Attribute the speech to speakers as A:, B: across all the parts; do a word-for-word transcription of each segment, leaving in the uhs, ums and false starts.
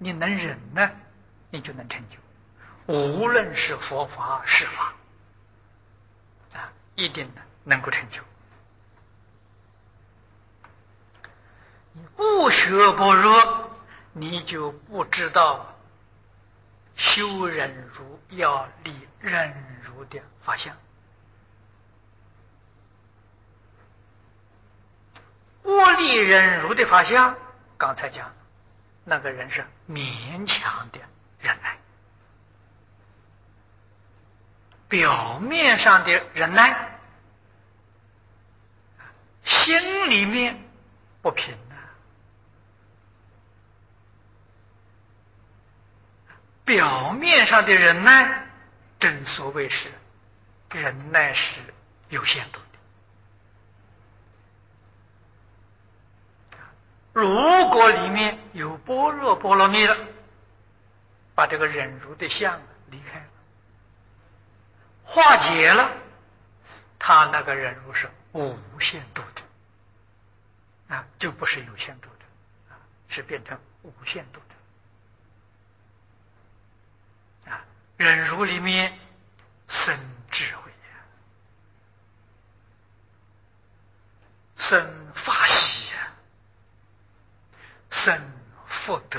A: 你能忍呢，你就能成就。无论是佛法是法啊，一定能够成就。你不学般若，你就不知道修忍辱要立忍辱的法相。不立忍辱的法相，刚才讲那个人是勉强的忍耐，表面上的忍耐，心里面不平啊。表面上的忍耐，正所谓是忍耐是有限度的。如果里面有般若波罗蜜了，把这个忍辱的相离开了，化解了，他那个忍辱是无限度的啊，就不是有限度的啊，是变成无限度的啊。忍辱里面生智慧呀，生法喜呀，生福德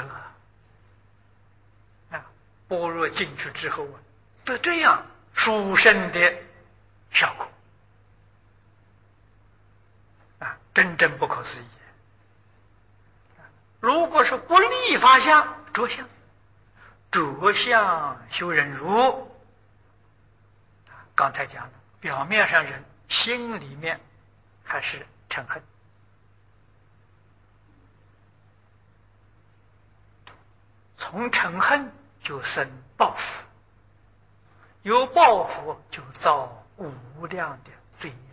A: 啊！般若进去之后啊，得这样殊胜的效果啊，真正不可思议。如果是不立法相着相，着相修忍辱，刚才讲了，表面上忍，心里面还是嗔恨。从嗔恨就生报复，有报复就造无量的罪业。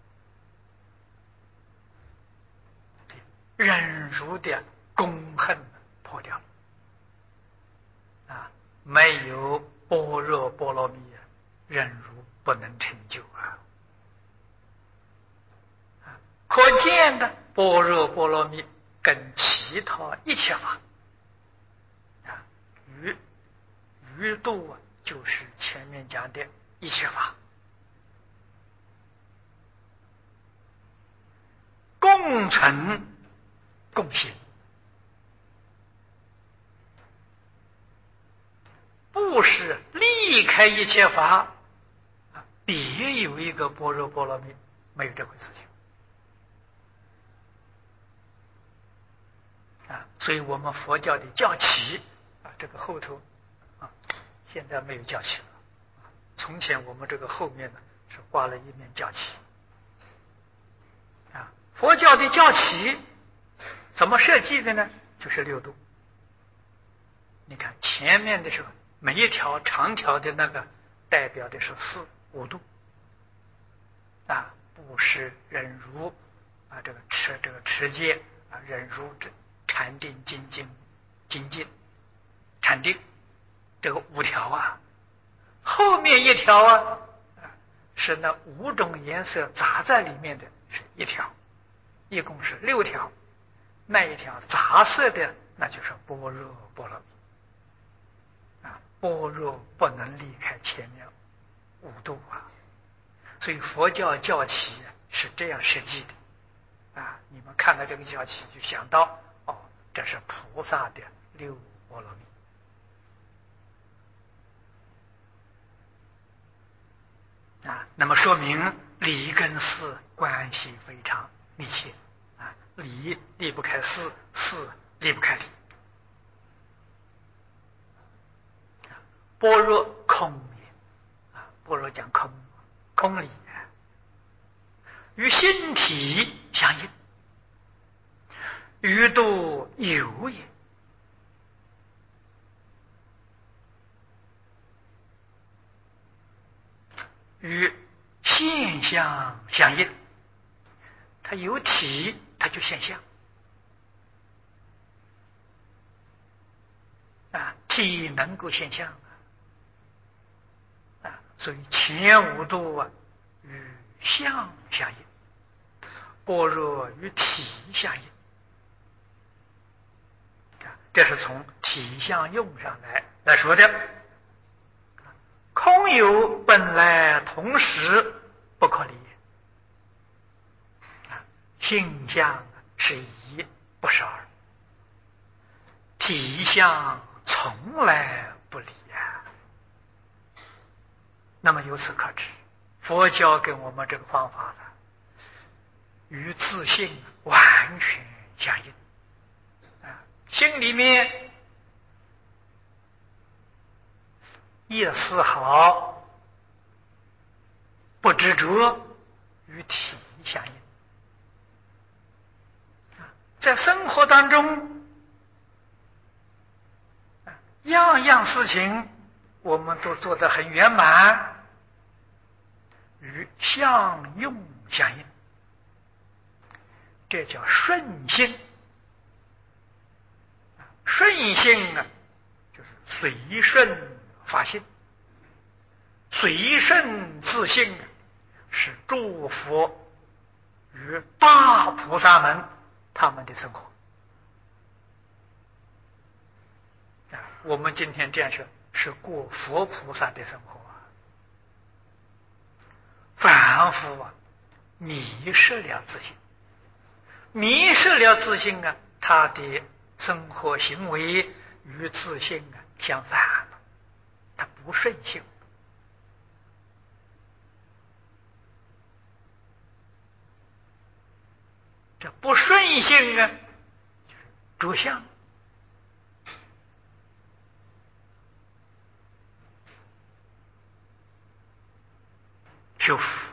A: 忍辱的功恨破掉了啊！没有般若波罗蜜，忍辱不能成就啊！可见的般若波罗蜜跟其他一切法啊，于于度啊，就是前面讲的一切法，共存共行，不是离开一切法，别有一个般若波罗蜜，没有这回事情啊！所以我们佛教的教旗啊，这个后头啊，现在没有教旗了。从前我们这个后面呢是挂了一面教旗啊。佛教的教旗怎么设计的呢？就是六度。你看前面的时候，每一条长条的那个代表的是四五度啊，布施、忍辱啊，这个持这个持戒啊，忍辱、禅定、精进、精进、禅定，这个五条啊。后面一条啊，是那五种颜色杂在里面的是一条，一共是六条。那一条杂色的，那就是般若波罗蜜啊。般若不能离开前面五度啊，所以佛教教旗是这样设计的啊。你们看到这个教旗，就想到哦，这是菩萨的六波罗蜜。啊，那么说明理跟事关系非常密切啊，理离不开事，事离不开理。般若空也啊，般若讲空，空理与心体相应，于度有也。与现象相应，它有体，它就现象啊，体能够现象啊，所以前五度啊与相相应，般若与体相应啊， 这是从体相用上来来说的。空有本来同时不可离，性相是一不是二，体相从来不离啊。那么由此可知，佛教给我们这个方法呢，与自性完全相应啊。心里面一丝毫不执着，与体相应。在生活当中，样样事情我们都做得很圆满，与相用相应，这叫顺性。顺性啊，就是随顺法性，随顺自性，是诸佛与大菩萨们他们的生活啊。我们今天这样说，是过佛菩萨的生活啊。凡夫啊，迷失了自性，迷失了自性啊，他的生活行为与自性啊相反了，他不顺性。这不顺性啊，着相。修福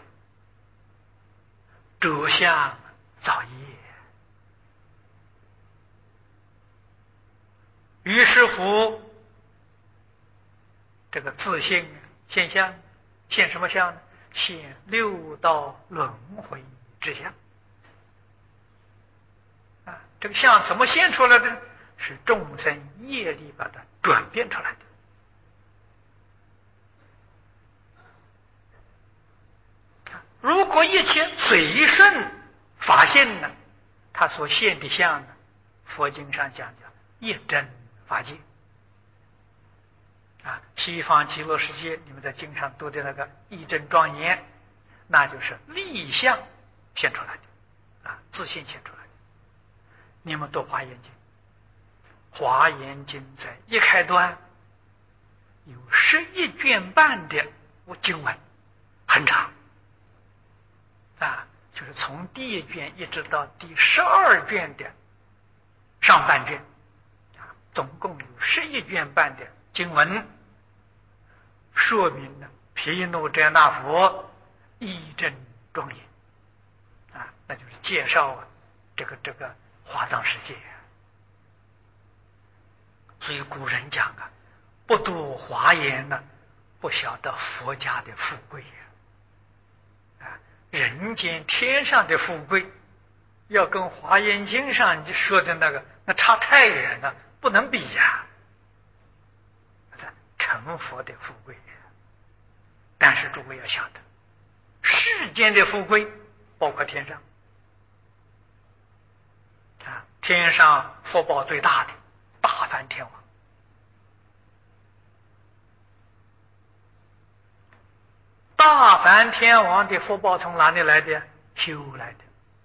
A: 着相造业，于是乎这个自性现象现什么相呢？现六道轮回之相啊。这个相怎么现出来的？是众生业力把它转变出来的。如果一切随顺法性呢，它所现的相呢，佛经上讲叫一真法界啊。西方极乐世界，你们在经上读的那个一真庄严，那就是立相现出来的啊，自性现出来的。你们读华严经，华严经在一开端有十一卷半的经文，很长啊，就是从第一卷一直到第十二卷的上半卷啊，总共有十一卷半的经文，说明了毗卢遮那佛一真庄严啊，那就是介绍啊这个这个华藏世界。所以古人讲啊，不读华严呢，不晓得佛家的富贵啊。人间天上的富贵，要跟华严经上说的那个那差太远了，不能比呀、啊。成佛的富贵，但是诸位要晓得，世间的富贵包括天上啊，天上福报最大的大梵天王，大梵天王的福报从哪里来的？修来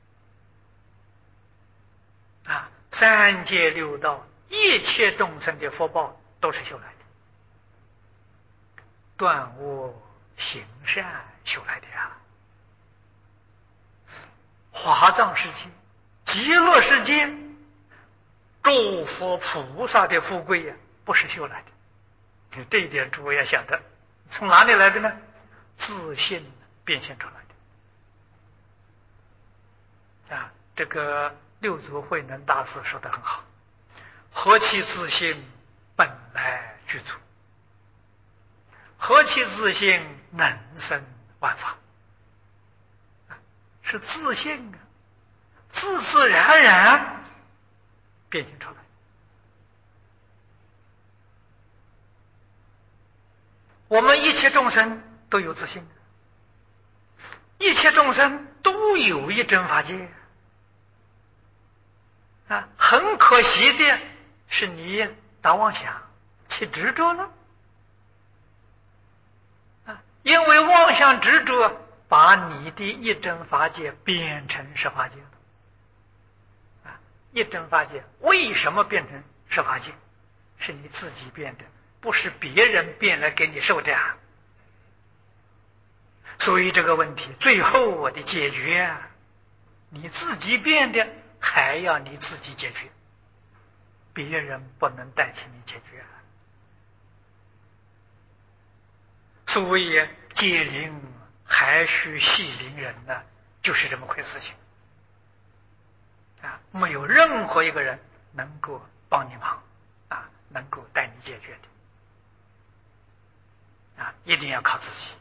A: 的啊！三界六道一切众生的福报都是修来的，断恶行善修来的呀。华藏世界、极乐世界，诸佛菩萨的富贵呀、啊，不是修来的。这一点诸位要晓得，从哪里来的呢？自信变现出来的啊！这个六祖慧能大师说得很好：“何其自信，本来具足；何其自信，能生万法。”是自信啊，自自然然变现出来。我们一切众生都有自信，一切众生都有一真法界啊。很可惜的， 是你打妄想起执着了啊！因为妄想执着，把你的一真法界变成十法界了啊！一真法界为什么变成十法界？是你自己变的，不是别人变来给你受的啊！所以这个问题最后我的解决，你自己变的，还要你自己解决，别人不能代替你解决。所以解铃还须系铃人呢，就是这么回事情啊！没有任何一个人能够帮你忙啊，能够带你解决的啊，一定要靠自己。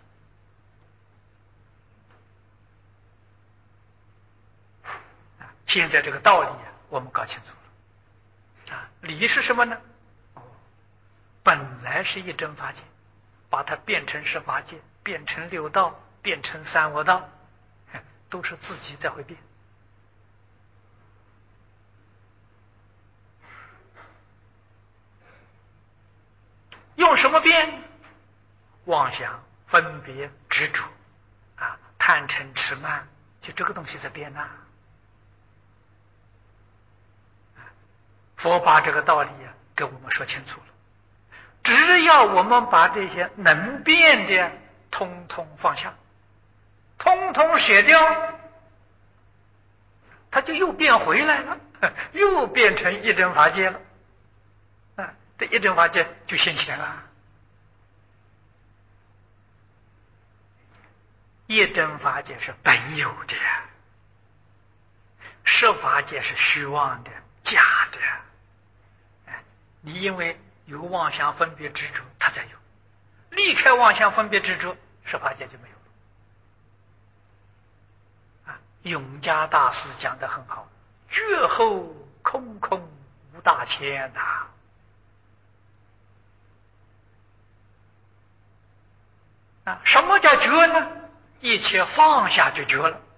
A: 现在这个道理我们搞清楚了啊，理是什么呢？哦，本来是一真法界，把它变成十法界，变成六道，变成三恶道，都是自己在会变。用什么变？妄想、分别、执着啊，贪嗔痴慢，就这个东西在变呐。佛把这个道理啊给我们说清楚了，只要我们把这些能变的通通放下，通通舍掉，它就又变回来了，又变成一真法界了啊！这一真法界就现前了。一真法界是本有的，十法界是虚妄的、假的。你因为有妄想分别执着，它才有；离开妄想分别执着，十法界就没有了。啊，永嘉大师讲得很好：“觉后空空无大千呐。”啊，什么叫觉呢？一切放下就觉了。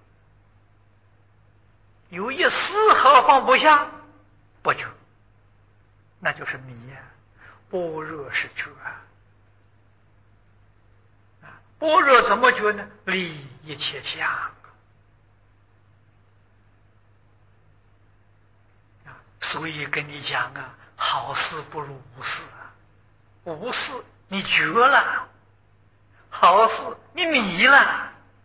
A: 有一丝毫放不下，不觉。那就是迷呀、啊，般若是觉啊！般若怎么觉呢？离一切相啊！所以跟你讲啊，好事不如无事啊！无事你觉了，好事你迷了。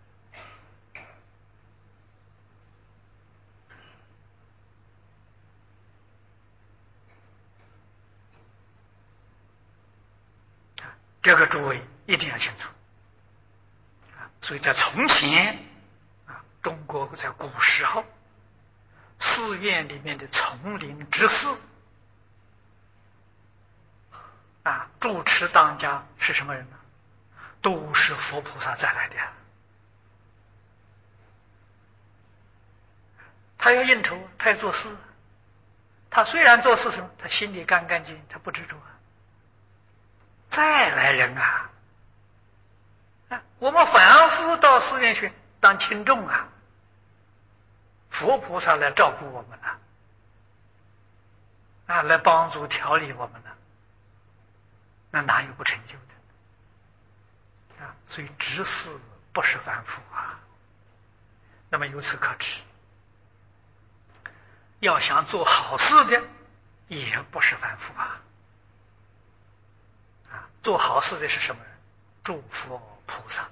A: 这个诸位一定要清楚啊！所以在从前啊，中国在古时候，寺院里面的丛林之士啊，主持当家是什么人呢？都是佛菩萨再来的。他要应酬，他要做事，他虽然做事什么，他心里干干净，他不执着啊。再来人啊！啊，我们反复到寺院去当轻重啊，佛菩萨来照顾我们了，啊，来帮助调理我们了，那哪有不成就的？啊，所以执事不是凡夫啊。那么由此可知，要想做好事的，也不是凡夫啊。啊，做好事的是什么人？诸佛菩萨。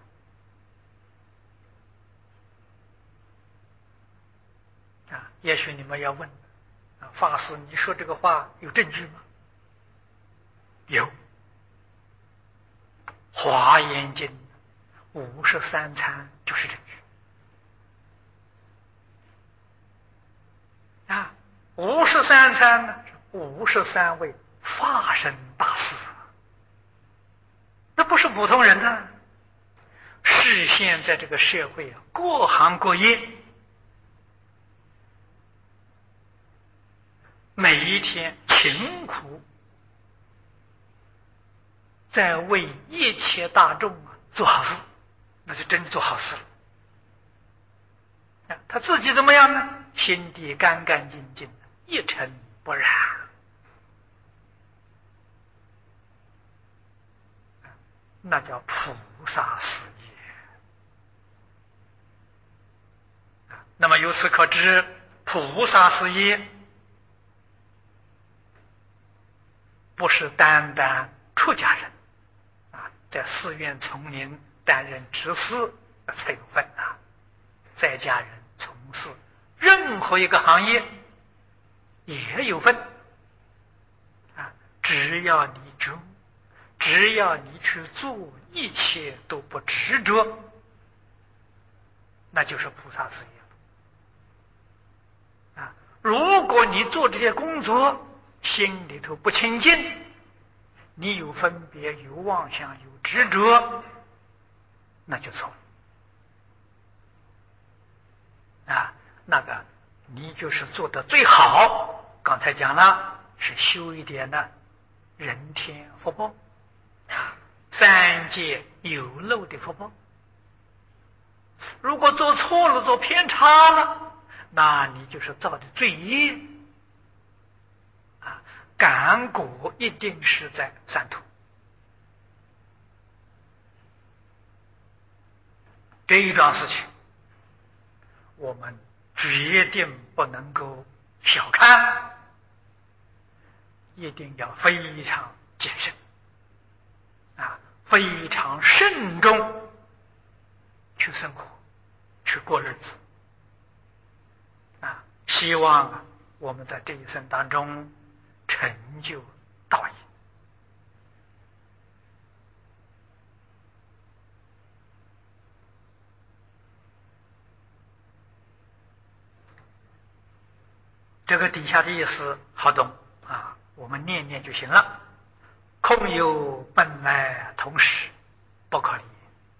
A: 啊，也许你们要问，啊，法师，你说这个话有证据吗？有，《华严经》五十三参就是证据。啊，五十三参呢，五十三位法身大士，那不是普通人呢。是现在这个社会啊，各行各业，每一天勤苦在为一切大众啊做好事，那就真的做好事了。他自己怎么样呢？心地干干净净，一尘不染。 那叫菩萨事业。那么由此可知，菩萨事业不是单单出家人啊，在寺院丛林担任执事才有份啊。在家人从事任何一个行业也有份啊，只要你觉悟，只要你去做，一切都不执着，那就是菩萨事业啊。如果你做这些工作心里头不清净，你有分别，有妄想，有执着，那就错啊。那个你就是做的最好，刚才讲了是修一点呢人天福报啊，三界有漏的福报。如果做错了，做偏差了，那你就是造的罪业啊，感果一定是在三途。这一桩事情我们决定不能够小看，一定要非常谨慎啊，非常慎重去生活，去过日子啊。希望我们在这一生当中成就道业。这个底下的意思好懂啊，我们念念就行了。空有本来同时，不可离。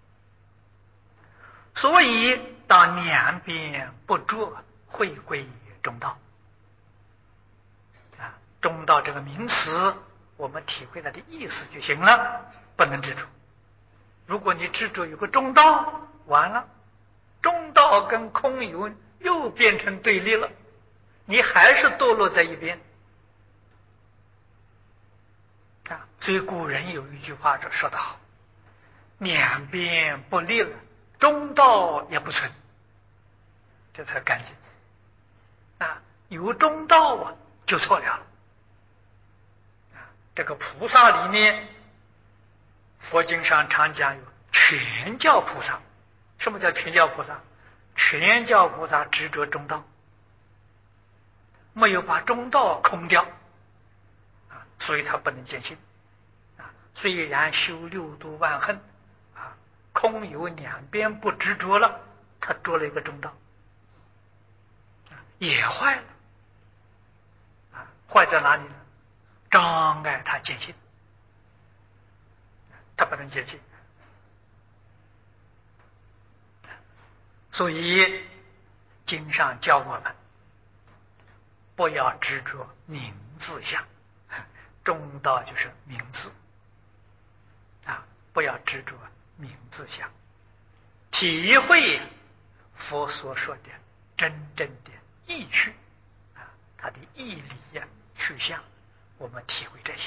A: 所以当两边不着，会归中道啊。中道这个名词，我们体会它的意思就行了，不能执着。如果你执着有个中道，完了，中道跟空有又变成对立了，你还是堕落在一边啊。所以古人有一句话就说得好，两边不立了，中道也不存，这才干净啊。有中道啊就错了啊。这个菩萨里面，佛经上常讲有全教菩萨。什么叫全教菩萨？全教菩萨执着中道，没有把中道空掉啊，所以他不能见性啊。虽然修六度万恨啊，空有两边不执着了，他着了一个中道也坏了啊。坏在哪里呢？障碍他见性，他不能见性。所以经上教我们不要执着名字相，中道就是名字啊，不要执着名字相，体会佛所说的真正的意趣啊，它的义理呀、去向，我们体会这些。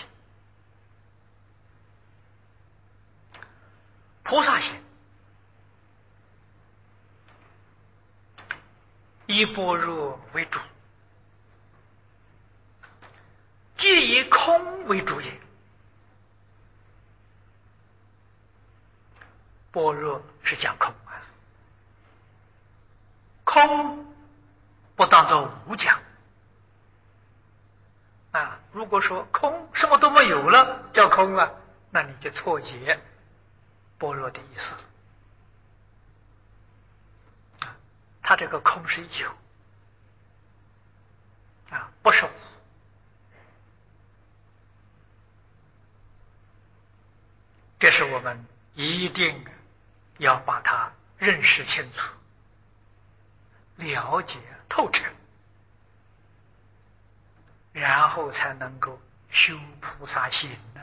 A: 菩萨行以般若为主，皆以空为主也。般若是讲空啊，空不当作无讲啊。如果说空什么都没有了叫空啊，那你就错解般若的意思了。他这个空是有啊，不是无。这是我们一定要把它认识清楚，了解透彻，然后才能够修菩萨行啊。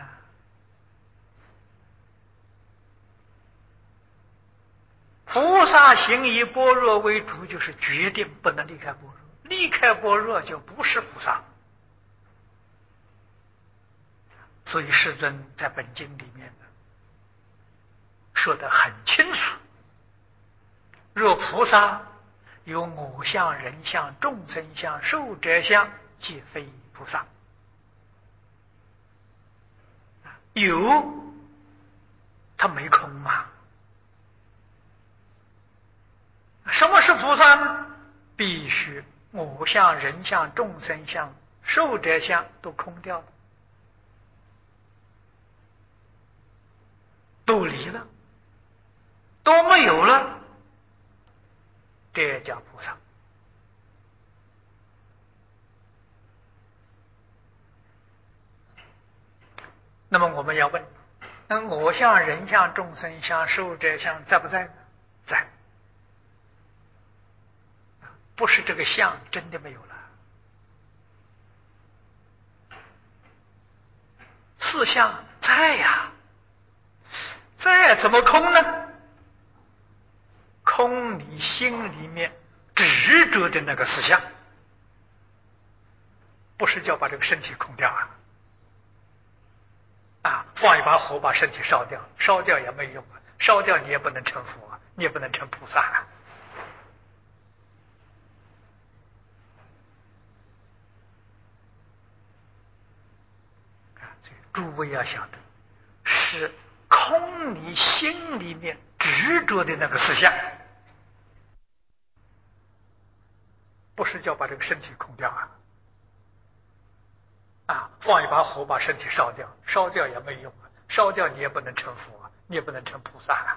A: 菩萨行以般若为主，就是决定不能离开般若，离开般若就不是菩萨。所以世尊在本经里面呢， 说得很清楚。若菩萨有我相、人相、众生相、寿者相，即非菩萨。有，他没空嘛。什么是菩萨呢？必须我相、人相、众生相、寿者相都空掉了，都离了，都没有了，这叫菩萨。那么我们要问，那我相、人相、众生相、寿者相在不在呢？在。不是这个相真的没有了，四相在呀，在怎么空呢？空你心里面执着的那个思想，不是叫把这个身体空掉啊！啊，放一把火把身体烧掉，烧掉也没用啊，烧掉你也不能成佛，你也不能成菩萨啊。诸位要晓得，是空你心里面执着的那个思想，不是叫把这个身体空掉啊！啊，放一把火把身体烧掉，烧掉也没用啊，烧掉你也不能成佛，你也不能成菩萨啊！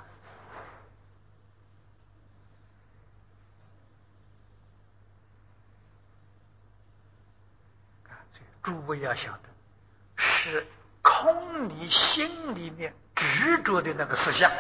A: 诸位要晓得，是空你心里面执着的那个思想，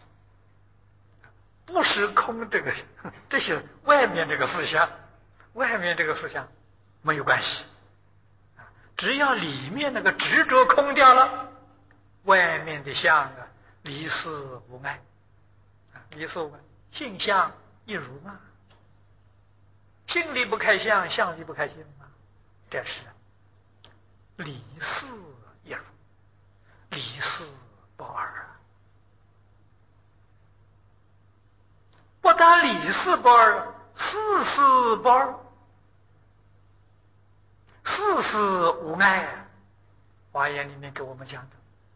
A: 不是空这个，这是外面这个思想，外面这个思想没有关系，只要里面那个执着空掉了，外面的相啊，离事无碍，离事无碍，性相一如嘛，性离不开相，相离不开性嘛，这是离事一如，离事不二啊！不但离事不二，事事不二，事事无碍啊！华严里面给我们讲的，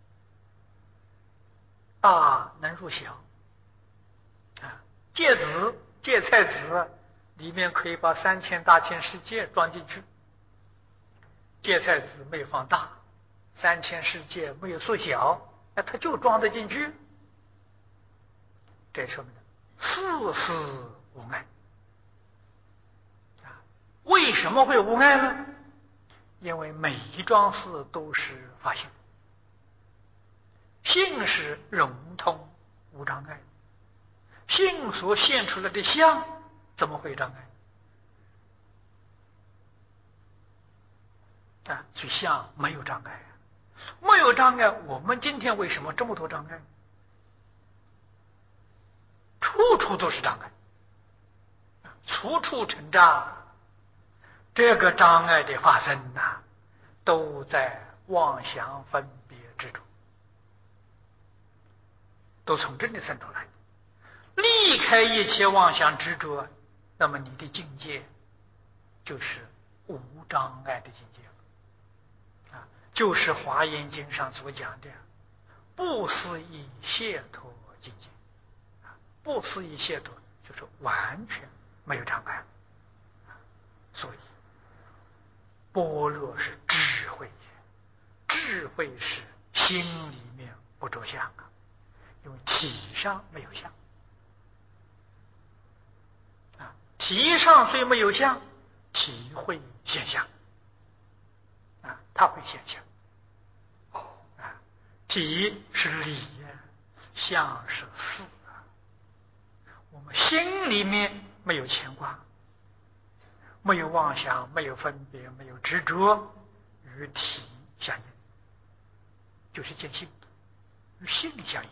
A: 大能入小啊，芥子、芥菜籽里面可以把三千大千世界装进去，芥菜籽没有放大，三千世界没有缩小，那它就装得进去。这说明事事无碍啊！为什么会无碍呢？因为每一桩事都是法性，性是融通无障碍，性所现出来的相怎么会障碍啊？所以相没有障碍啊，没有障碍，我们今天为什么这么多障碍？处处都是障碍，处处成障。这个障碍的发生呐、啊，都在妄想分别之中，都从这里生出来。离开一切妄想执着，那么你的境界就是无障碍的境界了啊，就是《华严经》上所讲的不思议解脱境界。不思议解脱就是完全没有障碍，所以般若是智慧，智慧是心里面不着相啊，因为体上没有相啊，体上虽没有相，体会现象啊，它会现象啊，体是理呀，相是事。我们心里面没有牵挂，没有妄想，没有分别，没有执着，与体相应，就是见性，与性相应。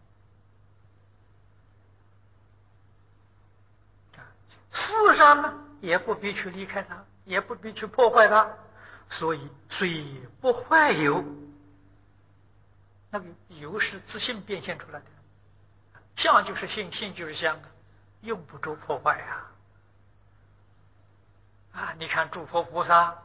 A: 事上呢，也不必去离开它，也不必去破坏它，所以虽不坏有，那个有是自性变现出来的。 相就是性，性就是相，用不着破坏呀。啊，你看诸佛菩萨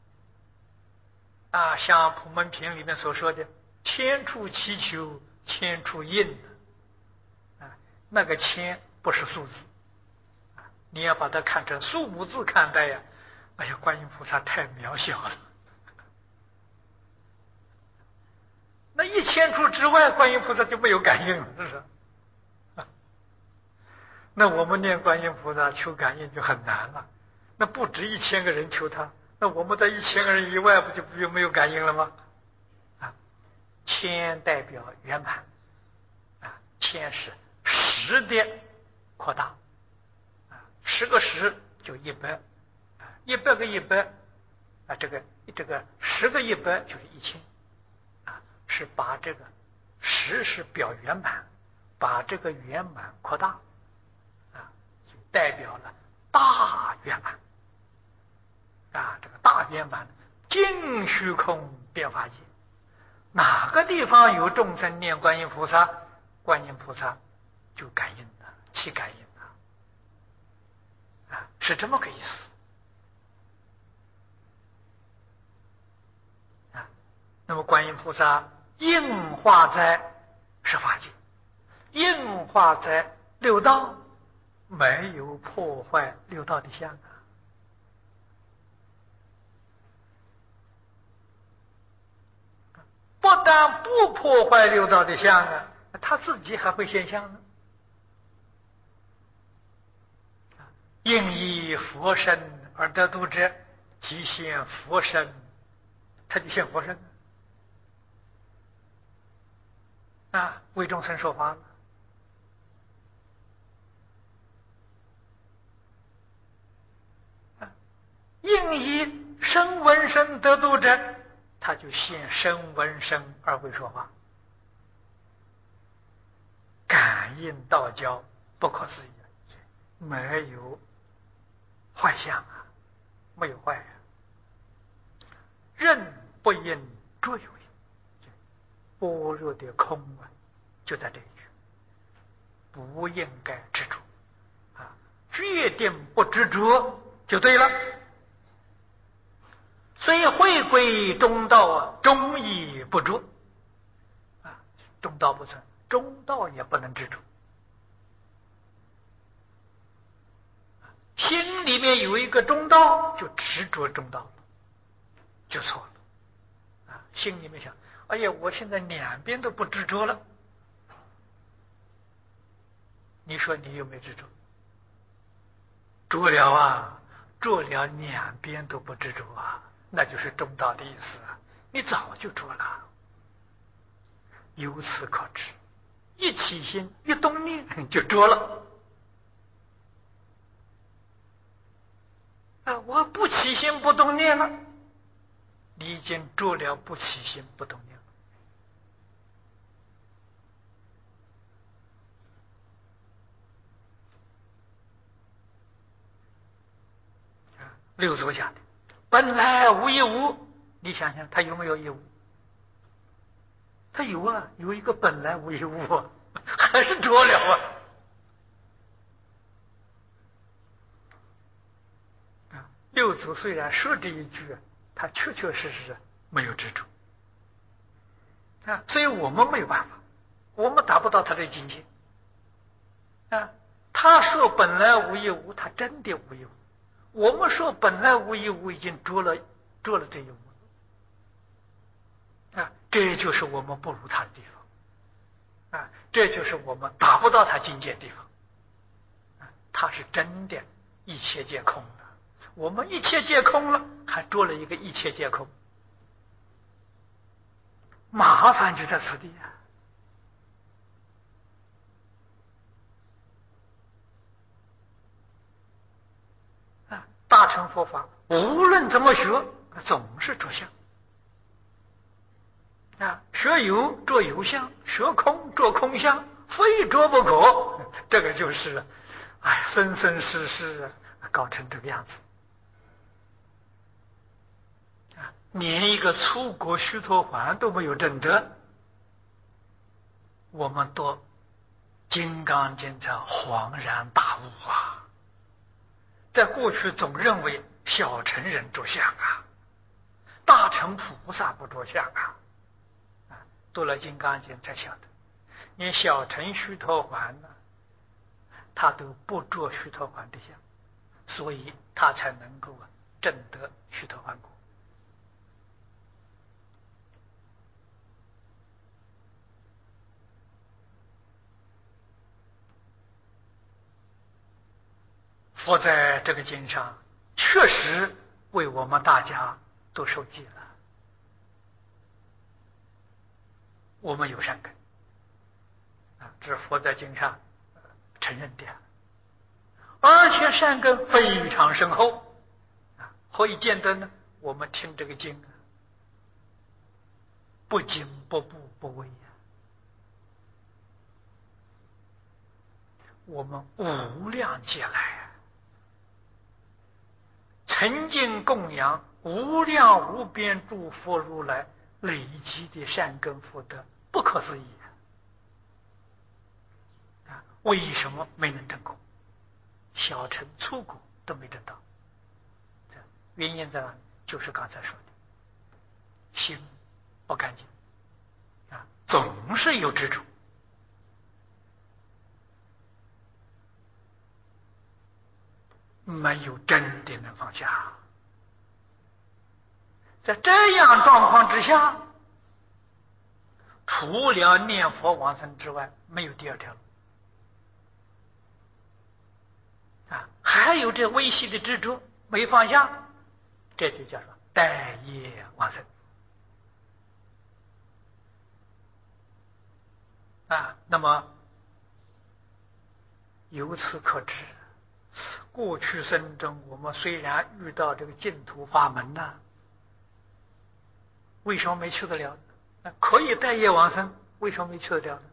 A: 啊，像普门品里面所说的“千处祈求，千处应”啊，那个千不是数字，啊，你要把它看成数目字看待呀。哎呀，观音菩萨太渺小了。那一千处之外，观音菩萨就没有感应了，是不是？啊，那我们念观音菩萨求感应就很难了。那不止一千个人求他，那我们在一千个人以外，不就不就没有感应了吗？啊，千代表圆满，啊，千是十的扩大，啊，十个十就一百，啊，一百个一百，啊，这个这个十个一百就是一千。是把这个十是表圆满，把这个圆满扩大，啊，就代表了大圆满，啊，这个大圆满尽虚空遍法界，哪个地方有众生念观音菩萨，观音菩萨就感应了，起感应了，啊，是这么个意思。啊，那么观音菩萨应化在十法界，应化在六道，没有破坏六道的相啊。不但不破坏六道的相啊，他自己还会现象呢。应以佛身而得度者，即现佛身，他就现佛身啊，为众生说法了。啊，应以声闻身得度者，他就现声闻身而为说法。感应道交不可思议，没有坏相啊，没有坏啊。任不应着有因，般若的空啊，就在这一句，不应该执着啊，决定不执着就对了。所以回归中道啊，中义不着啊，中道不存，中道也不能执着。心里面有一个中道，就执着中道了，就错了啊！心里面想，哎呀，我现在两边都不执着了，你说你有没有执着？着了啊，着了，两边都不执着啊，那就是中道的意思啊！你早就着了。由此可知，一起心一动念就着了。啊，我不起心不动念了，你已经着了不起心不动念了。啊，六祖讲的本来无一物，你想想他有没有一物？他有啊，有一个本来无一物啊，还是着了啊。啊，六祖虽然说这一句，他确确实实没有执着啊，所以我们没有办法，我们达不到他的境界啊。他说本来无一物，他真的无一物；我们说本来无一物，已经着了着了这一物啊，这就是我们不如他的地方啊，这就是我们达不到他境界的地方啊。他是真的一切皆空的，我们一切皆空了，还着了一个一切皆空，麻烦就在此地啊！啊，大乘佛法无论怎么学，总是着相啊，学有着有相，学空着空相，非着不可。这个就是，哎，生生世世搞成这个样子啊，连一个出国须陀洹都没有证得，我们多金刚经才恍然大悟啊！在过去总认为小乘人着相啊，大乘菩萨不着相啊，啊，读了金刚经才晓得，连小乘须陀洹呢，他都不着须陀洹的相，所以他才能够啊证得须陀洹果。佛在这个经上确实为我们大家都受记了，我们有善根啊，这是佛在经上承认的，而且善根非常深厚啊。何以见得呢？我们听这个经啊，不惊不怖不畏呀，我们无量劫来啊，曾经供养无量无边诸佛如来累积的善根福德，不可思议啊！为什么没能成功？小乘粗果都没得到，原因在哪里？就是刚才说的，心不干净啊，总是有执着。没有真的能放下，在这样状况之下，除了念佛往生之外，没有第二条路啊！还有这微细的执着没放下，这就叫做待业往生啊。那么由此可知，过去生中我们虽然遇到这个净土法门呢、啊，为什么没去得了？那可以待业往生，为什么没去得了呢？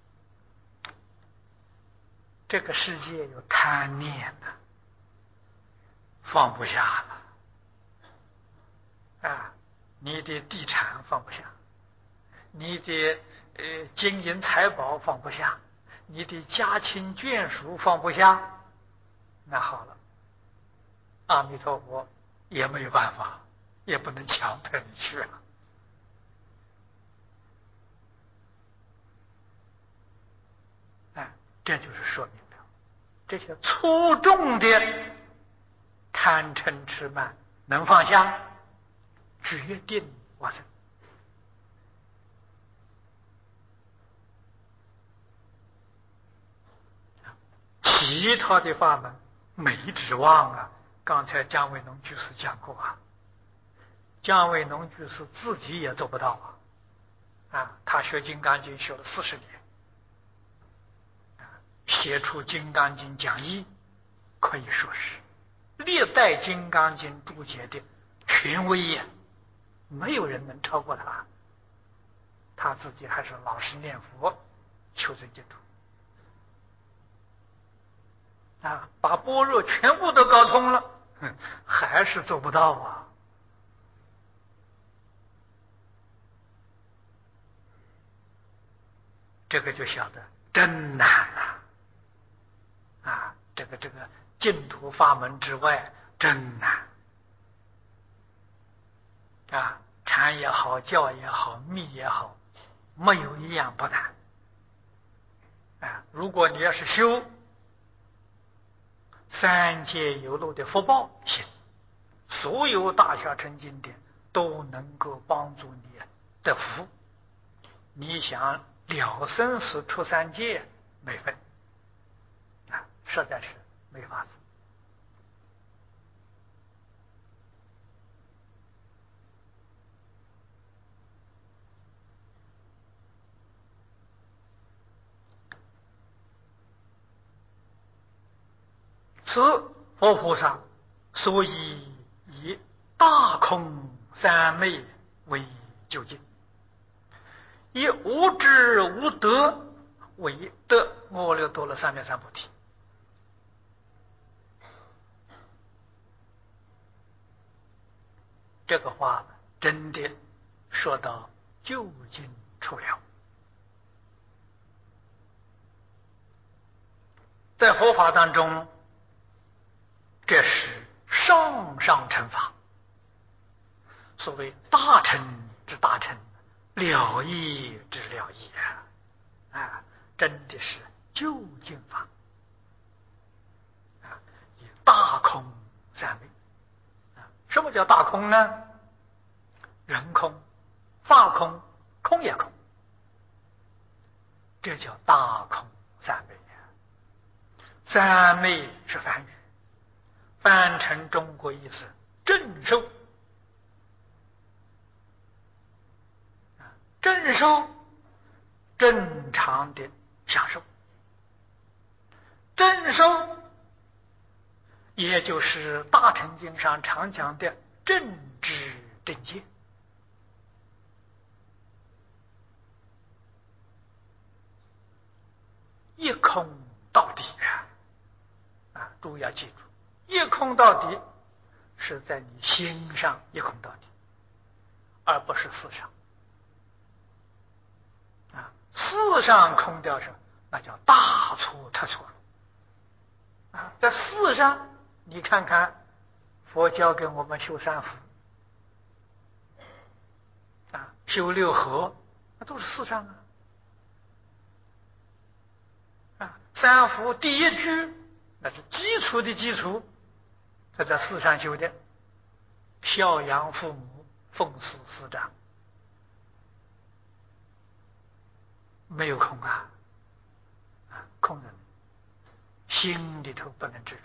A: 这个世界有贪念呢、啊，放不下了啊！你的地产放不下，你的呃金银财宝放不下，你的家亲眷属放不下，那好了，阿弥陀佛也没有办法，也不能强迫你去啊。哎，这就是说明了这些粗重的贪嗔痴慢能放下，决定往生。其他的法门没指望啊。刚才姜维农居士讲过啊，姜维农居士自己也做不到啊，啊，他学《金刚经》学了四十年，写出《金刚经》讲义，可以说是历代《金刚经》注解的权威呀，没有人能超过他。他自己还是老实念佛，求生净土。啊，把般若全部都搞通了，还是做不到啊！这个就晓得真难啊！啊，这个这个净土法门之外真难啊！禅也好，教也好，密也好，没有一样不难啊！如果你要是修三界有漏的福报行，所有大小乘经典都能够帮助你得福。你想了生死出三界没分啊，实在是没法子。此佛菩萨所以以大空三昧为究竟，以无智无得为得阿耨多罗三藐三菩提。这个话真的说到究竟处了在佛法当中，这是上上乘法。所谓大乘之大乘，了义之了义啊！啊，真的是究竟法啊！以大空三昧啊！什么叫大空呢？人空、法空、空也空，这叫大空三昧啊！三昧是梵语，翻成中国意思正受。正受，正常的享受。正受，也就是大乘经上常讲的正知正见。一空到底啊！啊，注意要记住，一空到底是在你心上一空到底，而不是事上。啊，事上空掉上，那叫大错特错了。啊，在事上，你看看，佛教给我们修三福，啊，修六合，那都是事上啊。啊，三福第一句，那是基础的基础，这在事上修的，孝养父母，奉事师长。没有空啊，啊，空人心里头不能知足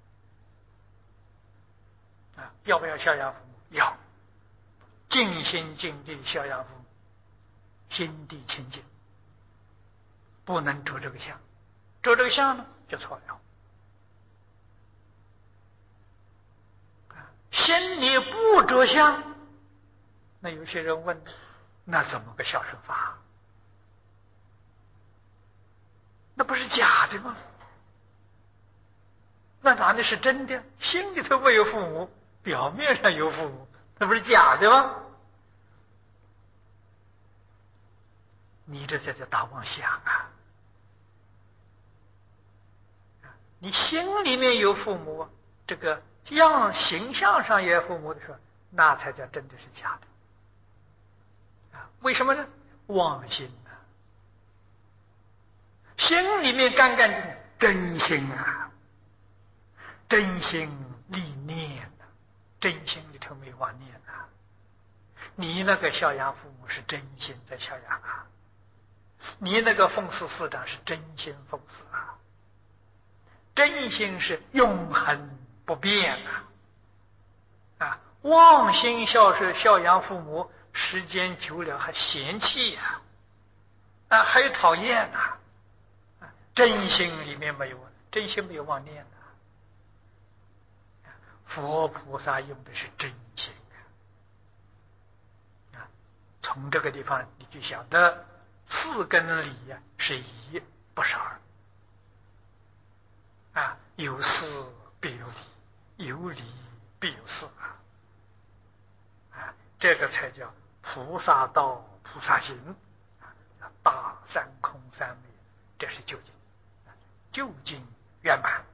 A: 啊！要不要孝养父母？要，尽心尽力孝养父母，心地清净，不能着这个相，着这个相呢就错了。啊，心里不着相，那有些人问，那怎么个孝顺法？那不是假的吗？那哪里是真的？心里头没有父母，表面上有父母，那不是假的吗？你这才叫大妄想啊！你心里面有父母，这个样形象上也有父母的时候，那才叫真的是假的啊！为什么呢？妄心啊！心里面干干净净，真心啊，真心立念啊，真心里头没有妄念啊。你那个孝养父母是真心在孝养啊，你那个奉事师长是真心奉事啊，真心是永恒不变啊。啊，妄心孝顺孝养父母，时间久了还嫌弃呀，啊，还有讨厌啊。真心里面没有，真心没有妄念啊。佛菩萨用的是真心啊！从这个地方你就晓得，四根理呀、啊、是一，不是二啊。有事必有理，有理必有事啊！啊，这个才叫菩萨道、菩萨行啊！大三空三昧，这是究竟。究竟圆满，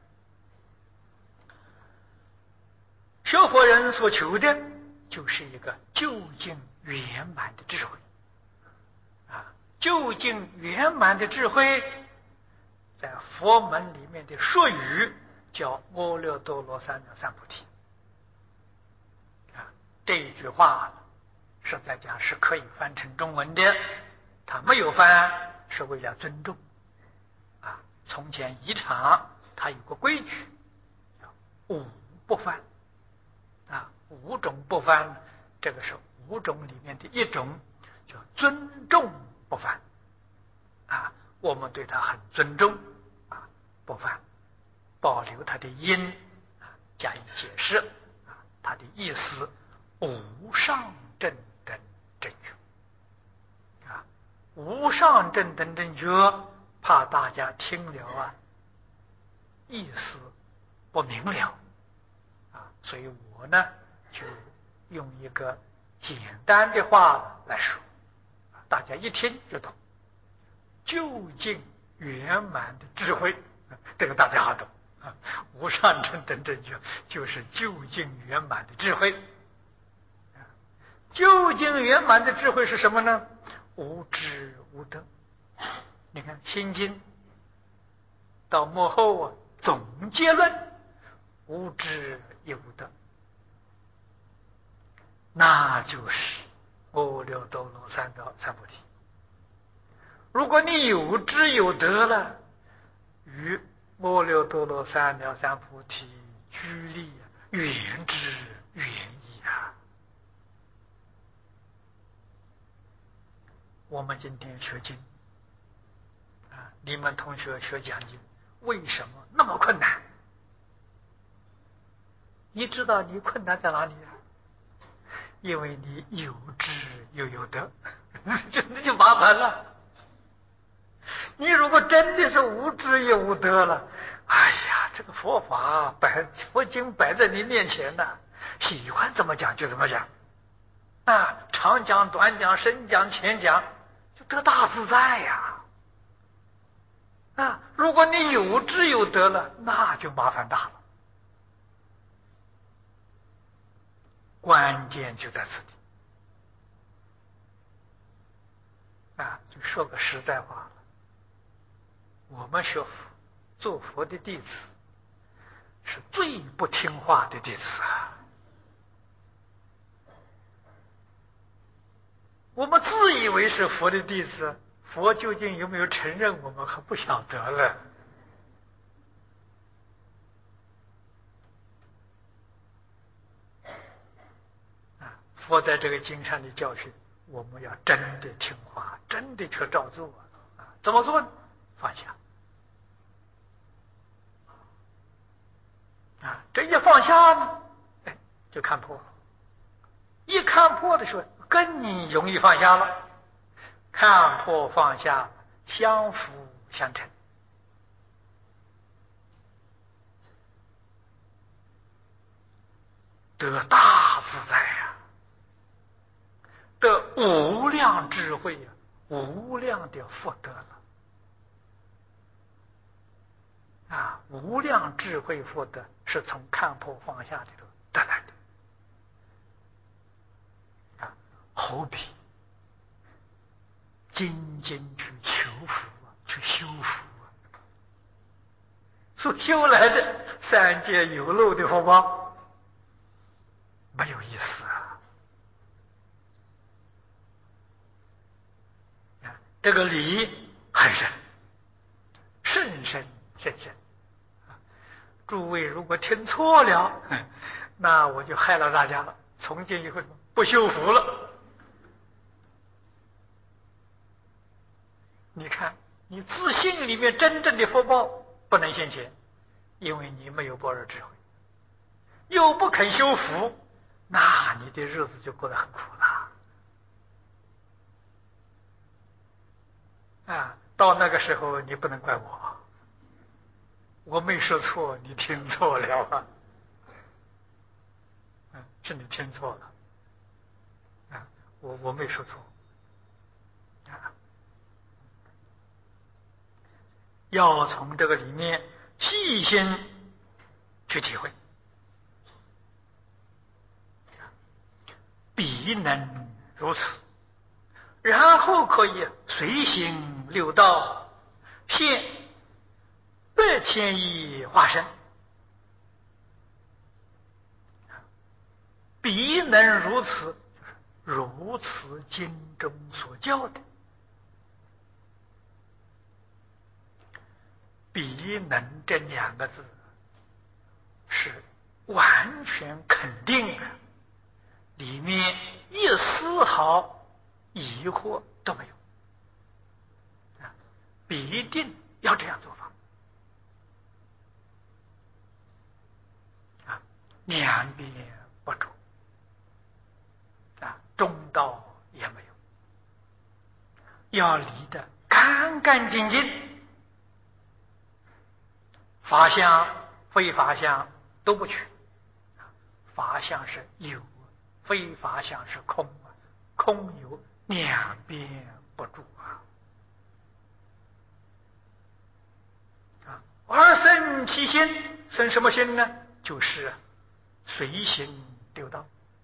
A: 学佛人所求的就是一个究竟圆满的智慧啊！究竟圆满的智慧，在佛门里面的术语叫阿耨多罗三藐三菩提啊！这一句话实在讲是可以翻成中文的，他没有翻是为了尊重。从前仪场它有个规矩，叫五不翻啊，五种不翻，这个是五种里面的一种，叫尊重不翻啊。我们对它很尊重啊，不翻，保留它的音啊，加以解释啊，它的意思无上正等正觉啊，无上正等正觉。怕大家听了啊，意思不明了啊，所以我呢就用一个简单的话来说，大家一听就懂。究竟圆满的智慧这个大家好懂啊。无上正等正觉就是究竟圆满的智慧。究竟圆满的智慧是什么呢？无智无得。你看《心经》到末后啊，总结论无智也无得，那就是阿耨多罗三藐三菩提。如果你有知有得了，与阿耨多罗三藐三菩提距离远之远矣啊！我们今天学经啊，你们同学学讲经，为什么那么困难？你知道你困难在哪里啊？因为你有知又有得，那就麻烦了。你如果真的是无知也无得了，哎呀，这个佛法摆佛经摆在你面前呢，喜欢怎么讲就怎么讲啊，长讲短讲深讲浅讲，就得大自在呀啊！如果你有知有得了，那就麻烦大了。关键就在此地啊！就说个实在话了，我们学佛做佛的弟子是最不听话的弟子啊！我们自以为是佛的弟子，佛究竟有没有承认我们还不晓得了。啊，佛在这个经上的教训，我们要真的听话，真的去照做啊！怎么做呢？放下啊！这一放下呢，哎，就看破了。一看破的时候，更容易放下了。看破放下，相辅相成，得大自在呀、啊，得无量智慧呀、啊，无量的福德了。啊，无量智慧福德是从看破放下里头得来的。啊，何必斤斤去求福啊，去修福啊？所修来的三界有漏的福报，没有意思啊！啊，这个理很深，甚深甚深。诸位如果听错了，那我就害了大家了。从今以后不修福了。你看，你自信里面真正的福报不能现前，因为你没有般若智慧，又不肯修福，那你的日子就过得很苦了。啊，到那个时候你不能怪我，我没说错，你听错了啊。嗯，是你听错了。啊，我我没说错。啊，要从这个里面细心去体会。必能如此，然后可以随行六道，现百千亿化身。必能如此，如此经中所教的。必能这两个字是完全肯定的，里面一丝毫疑惑都没有。啊，必定要这样做法。啊，两边不住，啊，中道也没有，要离得干干净净。法相非法相都不去，法相是有，非法相是空，空有两边不住啊！啊，而生其心，生什么心呢？就是随心六道。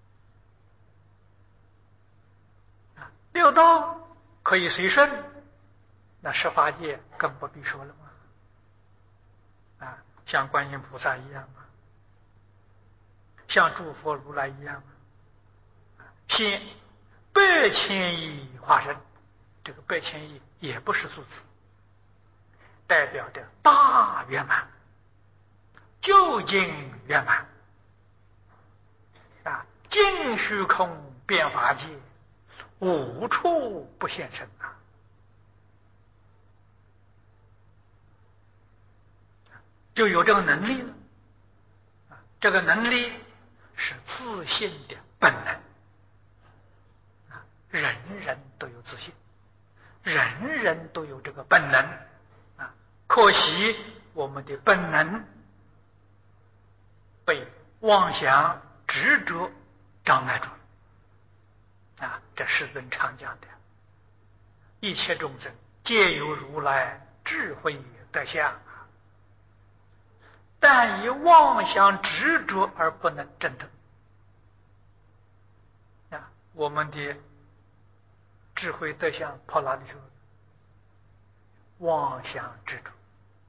A: 啊，六道可以随顺，那十法界更不必说了嘛。啊，像观音菩萨一样嘛，像诸佛如来一样嘛。现百千亿化身，这个百千亿也不是数字，代表着大圆满、究竟圆满啊！尽虚空遍法界，无处不现身啊！就有这个能力了。啊，这个能力是自信的本能啊，人人都有自信，人人都有这个本能啊。可惜我们的本能被妄想执着障碍住了啊！这世尊常讲的，一切众生皆有如来智慧德相，但以妄想执着而不能证得啊！我们的智慧德相跑哪里去了？妄想执着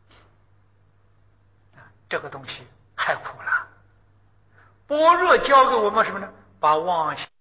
A: 啊！这个东西太苦了。般若教给我们什么呢？把妄想